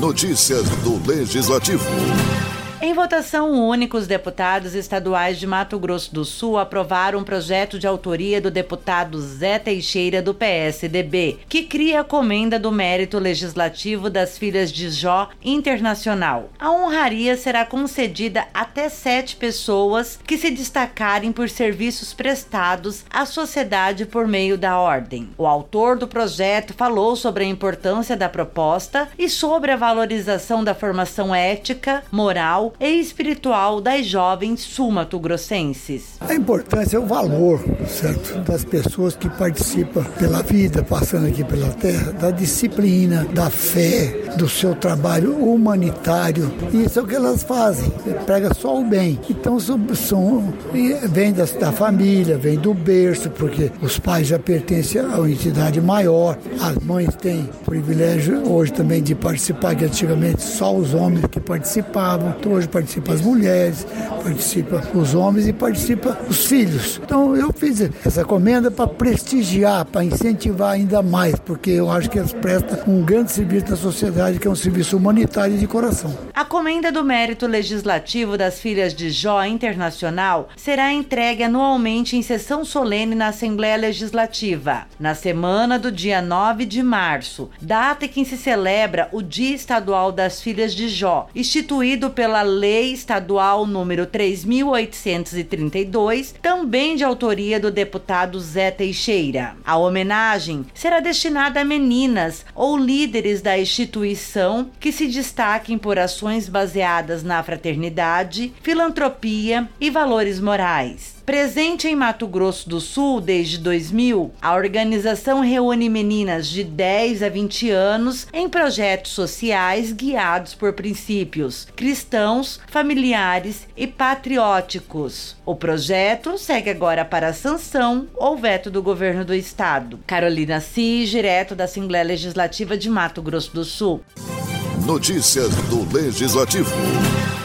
Notícias do Legislativo. Em votação única, os deputados estaduais de Mato Grosso do Sul aprovaram um projeto de autoria do deputado Zé Teixeira, do PSDB, que cria a Comenda do Mérito Legislativo das Filhas de Jó Internacional. A honraria será concedida até 7 pessoas que se destacarem por serviços prestados à sociedade por meio da ordem. O autor do projeto falou sobre a importância da proposta e sobre a valorização da formação ética, moral e espiritual das jovens sul-mato-grossenses. A importância é o valor, certo, das pessoas que participam pela vida, passando aqui pela terra, da disciplina, da fé, do seu trabalho humanitário. Isso é o que elas fazem, prega só o bem. Então vem da família, vem do berço, porque os pais já pertencem a uma entidade maior, as mães têm privilégio hoje também de participar, que antigamente só os homens que participavam. Então hoje participa as mulheres, participa os homens e participa os filhos. Então eu fiz essa comenda para prestigiar, para incentivar ainda mais, porque eu acho que eles prestam um grande serviço na sociedade, que é um serviço humanitário de coração. A Comenda do Mérito Legislativo das Filhas de Jó Internacional será entregue anualmente em sessão solene na Assembleia Legislativa, na semana do dia 9 de março, data em que se celebra o Dia Estadual das Filhas de Jó, instituído pela Lei Estadual número 3.832, também de autoria do deputado Zé Teixeira. A homenagem será destinada a meninas ou líderes da instituição que se destaquem por ações baseadas na fraternidade, filantropia e valores morais. Presente em Mato Grosso do Sul desde 2000, a organização reúne meninas de 10 a 20 anos em projetos sociais guiados por princípios cristãos, familiares e patrióticos. O projeto segue agora para a sanção ou veto do governo do estado. Carolina Cis, direto da Assembleia Legislativa de Mato Grosso do Sul. Notícias do Legislativo.